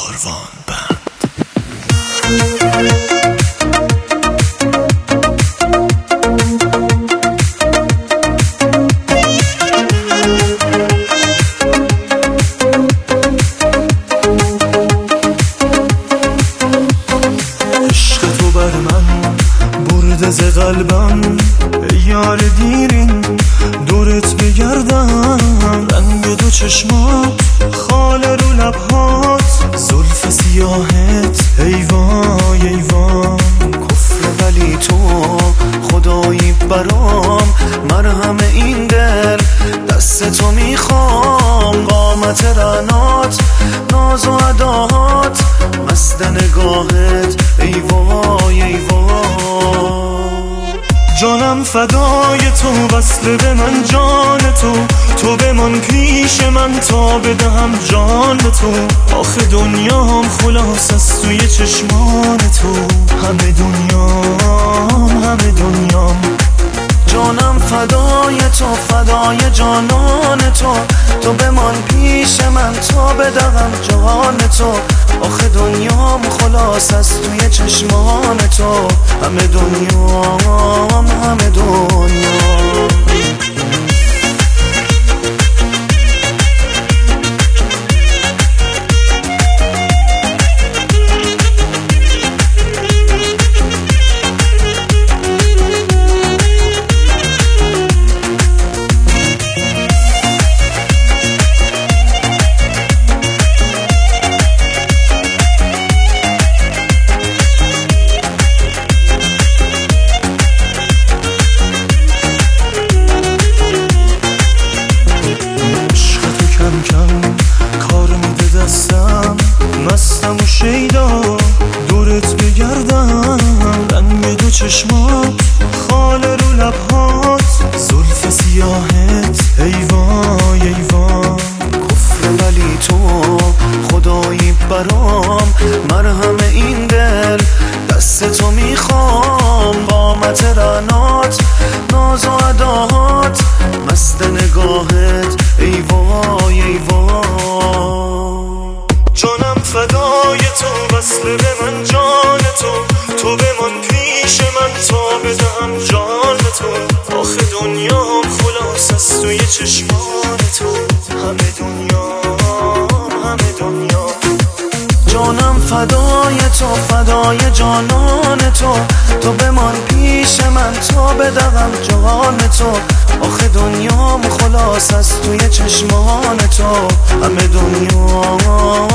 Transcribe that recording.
کاروان بند. عشق تو بر من برده ز قلبم، یار دیرین دورت بگردم. رنگ دو چشمات خال رو لبهات، زلف سیاهت ایوای ایوان. کفر ولی تو خدایی برام، مرهم این دل دست تو میخوام. قامت رعنات ناز و عداهات، مست نگاهت ایوای ایوای. جانم فدای تو، وصله به من جان تو بمان پیش من تا بدهم جان به تو. آخه دنیام خلاص از توی چشمان تو، همه دنیام. جانم فدای تو، فدای جانان تو بمان پیش من تا بدهم جان تو. آخه دنیام خلاص از توی چشمان تو، همه دنیام. مستم و شیدا دورت بگردم. رنگ دو چشمات خال رو لبهات، زلف سیاهت ایوای ایوان. کفر ولی تو خدایی برام، مرهم این دل دست تو میخوام. قامت رعنات ناز و عداهات، مست نگاهت ایوای ایوای. جانم فدای تو، وصله به من جان تو بمان پیش من تا بدهم جان به تو. آخه دنیام خلاص از توی چشمان تو، همه دنیا. جانم فدای تو، فدای جانان تو بمان پیش من تا بدهم جان تو. آخه دنیام خلاص از توی چشمان تو، همه دنیا.